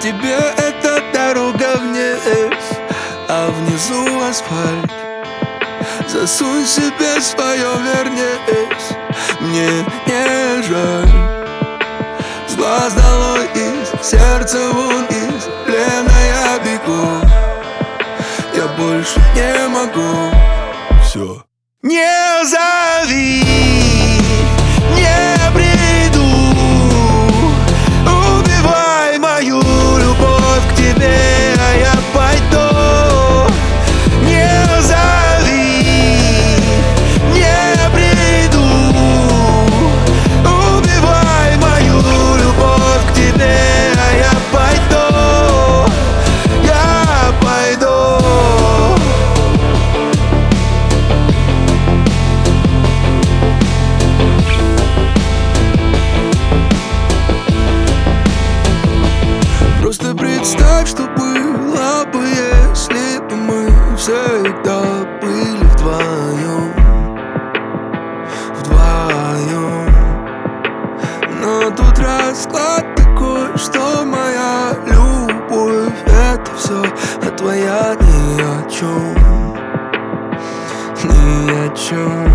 тебе эта дорога вниз, а внизу асфальт. Засунь себе свое, вернись, мне не жаль. С глаз долой, из сердца вон, из плена я бегу. Я больше не могу. Все. Не зови, не приду. Убивай мою любовь к тебе, а я пойду. Не зови, не приду. Убивай мою любовь к тебе, а я пойду. Я пойду. Просто представь, что было бы, если бы мы всегда были вдвоем. Но тут расклад такой, что моя любовь — это все, а твоя ни о чем. Ни о чем.